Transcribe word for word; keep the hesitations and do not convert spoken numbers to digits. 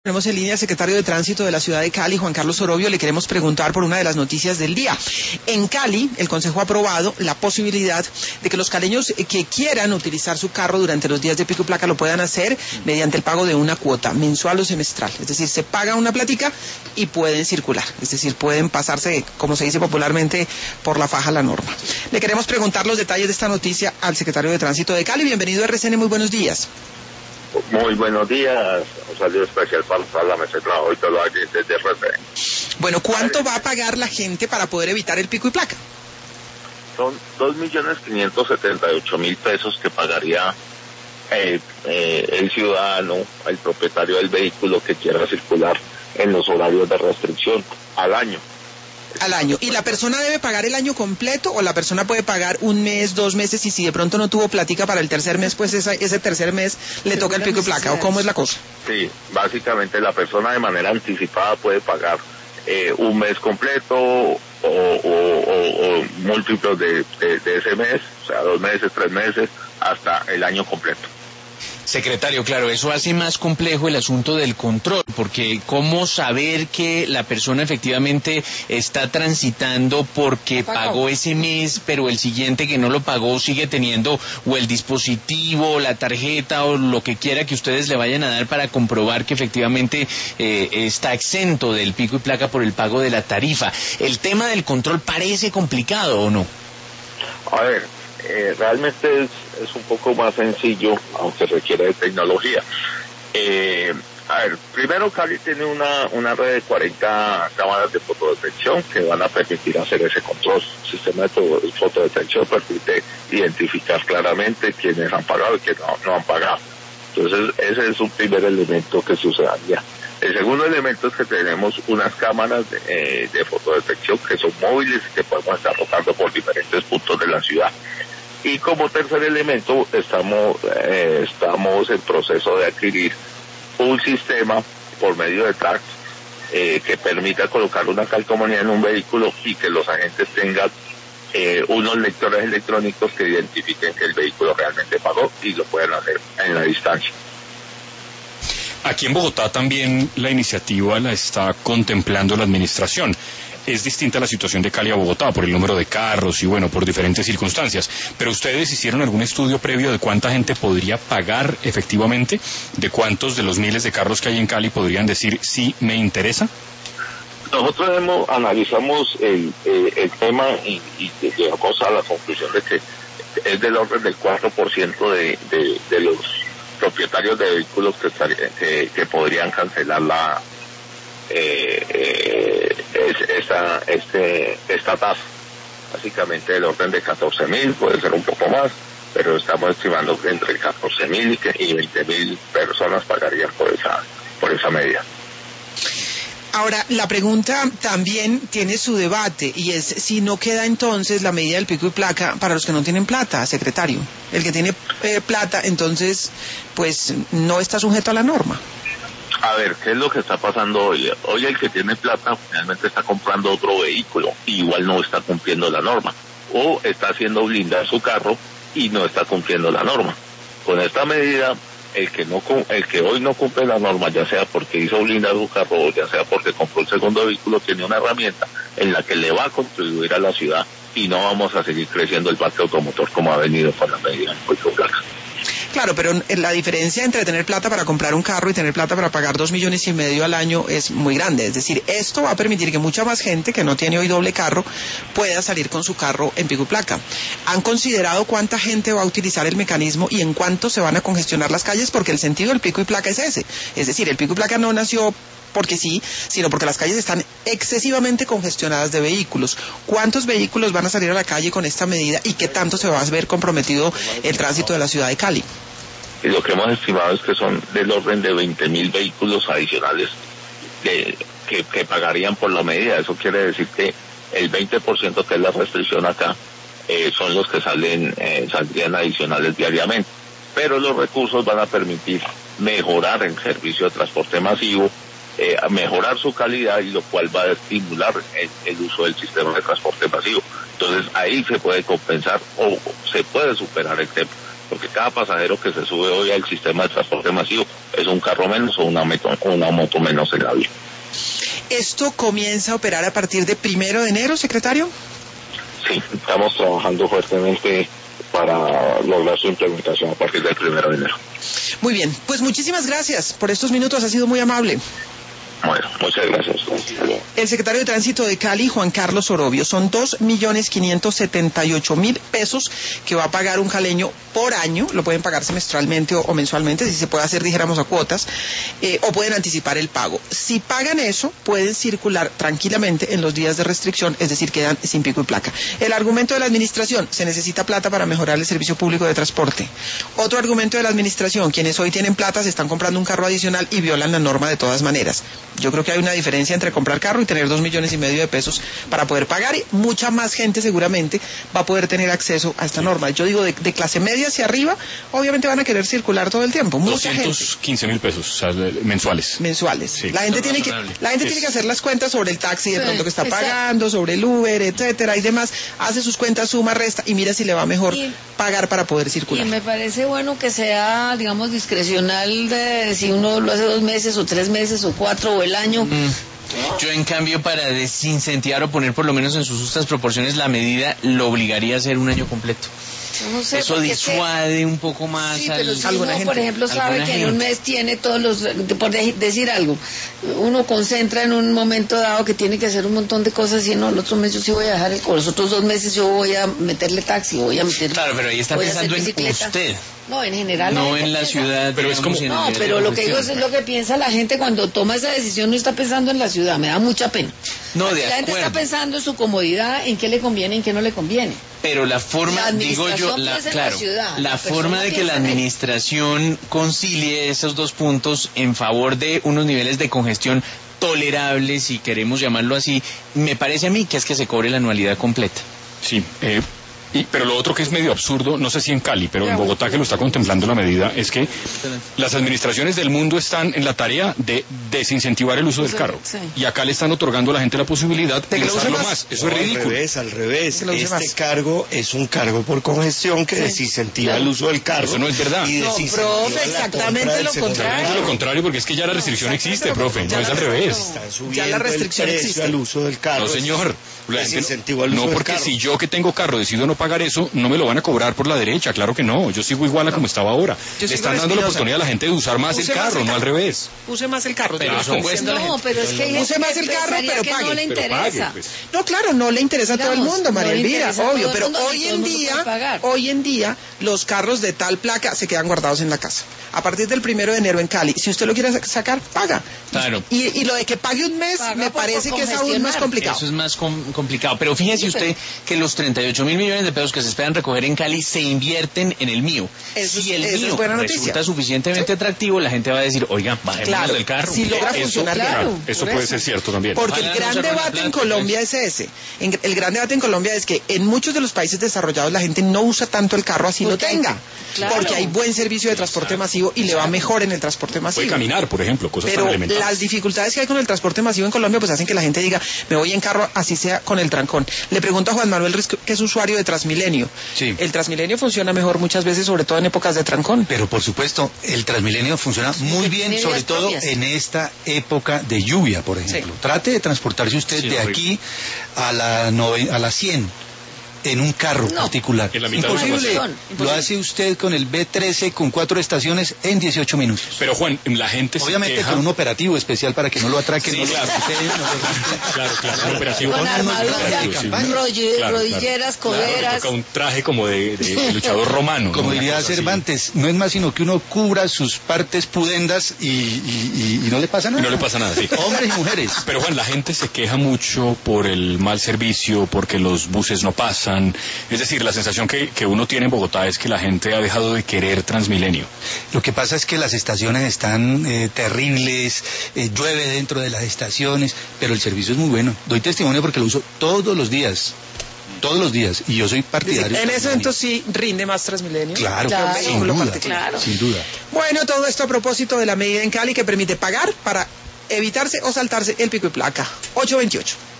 Tenemos en línea al secretario de Tránsito de la ciudad de Cali, Juan Carlos Orobio. Le queremos preguntar por una de las noticias del día. En Cali, el Consejo ha aprobado la posibilidad de que los caleños que quieran utilizar su carro durante los días de pico y placa lo puedan hacer mediante el pago de una cuota mensual o semestral. Es decir, se paga una platica y pueden circular. Es decir, pueden pasarse, como se dice popularmente, por la faja la norma. Le queremos preguntar los detalles de esta noticia al secretario de Tránsito de Cali. Bienvenido a R C N, muy buenos días. Muy buenos días, un saludo especial para la mesa de trabajo y todos los agentes de R C N. Bueno, ¿cuánto va a pagar la gente para poder evitar el pico y placa? Son dos millones quinientos setenta y ocho mil pesos que pagaría eh, eh, el ciudadano, el propietario del vehículo que quiera circular en los horarios de restricción al año. Al año. ¿Y la persona debe pagar el año completo o la persona puede pagar un mes, dos meses y si de pronto no tuvo plática para el tercer mes, pues esa, ese tercer mes le toca el pico y placa? ¿O cómo es la cosa? Sí, básicamente la persona de manera anticipada puede pagar eh, un mes completo o, o, o, o múltiplos de, de, de ese mes, o sea, dos meses, tres meses, hasta el año completo. Secretario, claro, eso hace más complejo el asunto del control, porque ¿cómo saber que la persona efectivamente está transitando porque pagó ese mes, pero el siguiente que no lo pagó sigue teniendo o el dispositivo, la tarjeta o lo que quiera que ustedes le vayan a dar para comprobar que efectivamente eh, está exento del pico y placa por el pago de la tarifa? ¿El tema del control parece complicado o no? A ver, eh, realmente es, es un poco más sencillo, aunque requiere de tecnología. Eh, a ver, primero Cali tiene una, una red de cuarenta cámaras de fotodetección que van a permitir hacer ese control. El sistema de fotodetección permite identificar claramente quiénes han pagado y quiénes no, no han pagado. Entonces, ese es un primer elemento que sucedería. El segundo elemento es que tenemos unas cámaras de, eh, de fotodetección que son móviles y que podemos estar rotando por diferentes puntos de la ciudad. Y como tercer elemento, estamos, eh, estamos en proceso de adquirir un sistema por medio de Trax eh, que permita colocar una calcomanía en un vehículo y que los agentes tengan eh, unos lectores electrónicos que identifiquen que el vehículo realmente pagó y lo pueden hacer en la distancia. Aquí en Bogotá también la iniciativa la está contemplando la administración. Es distinta la situación de Cali a Bogotá por el número de carros y bueno, por diferentes circunstancias. Pero ustedes hicieron algún estudio previo de cuánta gente podría pagar efectivamente, de cuántos de los miles de carros que hay en Cali podrían decir sí me interesa. Nosotros hemos, analizamos el, eh, el tema y, y llegamos a la conclusión de que es del orden del cuatro por ciento de, de, de los propietarios de vehículos que, que, que podrían cancelar la eh, eh, es, esta, este, esta tasa. Básicamente del orden de catorce mil, puede ser un poco más, pero estamos estimando que entre catorce mil y veinte mil personas pagarían por esa, por esa medida. Ahora, la pregunta también tiene su debate y es si no queda entonces la medida del pico y placa para los que no tienen plata, secretario. El que tiene eh, plata, entonces, pues no está sujeto a la norma. A ver, ¿qué es lo que está pasando hoy? Hoy el que tiene plata finalmente está comprando otro vehículo y igual no está cumpliendo la norma. O está haciendo blindar su carro y no está cumpliendo la norma. Con esta medida, el que no el que hoy no cumple la norma, ya sea porque hizo blindar su carro o ya sea porque compró el segundo vehículo, tiene una herramienta en la que le va a contribuir a la ciudad y no vamos a seguir creciendo el parque automotor como ha venido con la medida en Puerto Placa. Claro, pero la diferencia entre tener plata para comprar un carro y tener plata para pagar dos millones y medio al año es muy grande. Es decir, esto va a permitir que mucha más gente que no tiene hoy doble carro pueda salir con su carro en pico y placa. ¿Han considerado cuánta gente va a utilizar el mecanismo y en cuánto se van a congestionar las calles? Porque el sentido del pico y placa es ese. Es decir, el pico y placa no nació porque sí, sino porque las calles están excesivamente congestionadas de vehículos. ¿Cuántos vehículos van a salir a la calle con esta medida y qué tanto se va a ver comprometido el tránsito de la ciudad de Cali? Y lo que hemos estimado es que son del orden de veinte mil vehículos adicionales de, que, que pagarían por la medida. Eso quiere decir que el veinte por ciento que es la restricción acá eh, son los que salen eh, saldrían adicionales diariamente. Pero los recursos van a permitir mejorar el servicio de transporte masivo, eh, mejorar su calidad y lo cual va a estimular el, el uso del sistema de transporte masivo. Entonces ahí se puede compensar o se puede superar el tema porque cada pasajero que se sube hoy al sistema de transporte masivo es un carro menos o una, meto, una moto menos en la vía. ¿Esto comienza a operar a partir de primero de enero, secretario? Sí, estamos trabajando fuertemente para lograr su implementación a partir del primero de enero. Muy bien, pues muchísimas gracias por estos minutos, ha sido muy amable. Bueno, muchas gracias. El secretario de Tránsito de Cali, Juan Carlos Orobio, son dos millones quinientos setenta y ocho mil pesos que va a pagar un caleño por año, lo pueden pagar semestralmente o, o mensualmente, si se puede hacer, dijéramos, a cuotas, eh, o pueden anticipar el pago. Si pagan eso, pueden circular tranquilamente en los días de restricción, es decir, quedan sin pico y placa. El argumento de la administración, se necesita plata para mejorar el servicio público de transporte. Otro argumento de la administración, quienes hoy tienen plata se están comprando un carro adicional y violan la norma de todas maneras. Yo creo que hay una diferencia entre comprar carro y tener dos millones y medio de pesos para poder pagar, y mucha más gente seguramente va a poder tener acceso a esta norma. Yo digo, de, de clase media hacia arriba, obviamente van a querer circular todo el tiempo. Mucha doscientos quince mil pesos, o sea, mensuales. Mensuales. Sí, la gente, tiene que, la gente es... tiene que hacer las cuentas sobre el taxi de sí, pronto que está exacto. pagando, sobre el Uber, etcétera, y demás. Hace sus cuentas, suma, resta, y mira si le va mejor y, pagar para poder circular. Y me parece bueno que sea, digamos, discrecional de si uno lo hace dos meses o tres meses o cuatro o el año. Mm. Yo, en cambio, para desincentivar o poner por lo menos en sus justas proporciones la medida, lo obligaría a hacer un año completo. No sé, Eso disuade que... un poco más. Sí, al... pero si alguna uno, gente, por ejemplo, sabe que gente. en un mes tiene todos los, por decir algo, uno concentra en un momento dado que tiene que hacer un montón de cosas y no, el otro mes yo sí voy a dejar el, o los otros dos meses yo voy a meterle taxi, voy a meterle. Claro, pero ahí está pensando en usted. No, en general. No en la piensa, ciudad. Pero es como... No, pero lo que digo es lo que piensa la gente cuando toma esa decisión, no está pensando en la ciudad, me da mucha pena. No, de la gente acuerdo. está pensando en su comodidad, en qué le conviene y en qué no le conviene. Pero la forma, La digo yo, la, piensa en claro, la ciudad, la la forma de que la piensa en él. administración concilie esos dos puntos en favor de unos niveles de congestión tolerables, si queremos llamarlo así, me parece a mí que es que se cobre la anualidad completa. Sí, eh, y, pero lo otro que es medio absurdo, no sé si en Cali, pero en Bogotá, que lo está contemplando la medida, es que las administraciones del mundo están en la tarea de desincentivar el uso del carro. Sí. Y acá le están otorgando a la gente la posibilidad de, De que lo use usarlo más. más. Eso No, es ridículo. Al revés, al revés. Que lo use Este más. cargo es un cargo por congestión que Sí. desincentiva Claro. el uso del carro. Eso no es verdad. Y No, desincentiva profe, la exactamente compra del lo segundo contrario. Es carro. lo contrario, porque es que ya la restricción existe, profe, no es al revés. Están subiendo Ya la restricción el precio existe. al uso del carro. No, señor. La gente Desincentivo no, al uso no, del porque carro. si yo que tengo carro decido no pagar eso, no me lo van a cobrar por la derecha, claro que no. Yo sigo igual a como estaba ahora. Yo Le sigo están dando la Espinosa. oportunidad a la gente de usar más Use el más carro, el no al carro. revés. Use más el carro. Pero yo eso estoy cuesta. diciendo a la No, gente. pero es que hay Use gente más que el carro, pensaría pero que pague. no le Pero interesa. pague, pues. No, claro, no le interesa a todo el Digamos, mundo, María no le Elvira, interesa a todo obvio, el pero mundo, hoy ni todo en el mundo día, puede pagar. hoy en día, los carros de tal placa se quedan guardados en la casa. A partir del primero de enero en Cali, si usted lo quiere sa- sacar, paga. Claro. Y, y lo de que pague un mes, Paga me por- parece por que es aún más congestionar. complicado. Eso es más com- complicado. Pero fíjese Sí, usted pero- que los treinta y ocho mil millones de pesos que se esperan recoger en Cali se invierten en el mío. Eso si es- el eso es mío buena resulta noticia. suficientemente atractivo, la gente va a decir, oiga, bajemos Claro, del carro. si logra Eso- funcionar bien. claro. Eso por puede eso. ser cierto también. Porque Ojalá el no gran se roben la debate en plata, Colombia pues. es ese. En- el gran debate en Colombia es que en muchos de los países desarrollados la gente no usa tanto el carro así lo Porque hay- tenga. claro. Porque hay buen servicio de transporte masivo y le va mejor en el transporte Puede masivo. caminar, por ejemplo, cosas Pero tan elementales. las dificultades que hay con el transporte masivo en Colombia pues hacen que la gente diga, me voy en carro, así sea con el trancón. Le pregunto a Juan Manuel Riz, que es usuario de Transmilenio. Sí. El Transmilenio funciona mejor muchas veces, sobre todo en épocas de trancón. Pero por supuesto, el Transmilenio funciona muy bien, Tiene sobre vías todo propias. en esta época de lluvia, por ejemplo. Sí. Trate de transportarse usted Sí, de horrible. aquí a la, nove- a la cien en un carro No. particular. En la mitad de una Imposible. estación. Lo hace usted con el B trece con cuatro estaciones en dieciocho minutos. Pero Juan, la gente se Obviamente queja... con un operativo especial para que no lo atraquen. Sí, no lo claro. pisoteen, no lo- Claro, claro, un operativo. Con Con unos armadura, operativo, sí. rolli- Claro, rodilleras, claro. Claro, le coderas. toca un traje como de, de- de luchador romano. Como ¿no? diría Una cosa así. Cervantes, no es más sino que uno cubra sus partes pudendas y, y- y- y no le pasa Y nada. no le pasa nada, sí. Hombres y mujeres. Pero Juan, la gente se queja mucho por el mal servicio, porque los buses no pasan. Es decir, la sensación que, que uno tiene en Bogotá es que la gente ha dejado de querer Transmilenio. Lo que pasa es que las estaciones están eh, terribles, eh, llueve dentro de las estaciones, pero el servicio es muy bueno. Doy testimonio porque lo uso todos los días, todos los días, y yo soy partidario. En de ese Transmilenio. momento sí rinde más Transmilenio. Claro, Claro. sin Vehículo duda, particular. sin duda. Bueno, todo esto a propósito de la medida en Cali que permite pagar para evitarse o saltarse el pico y placa. ocho veintiocho.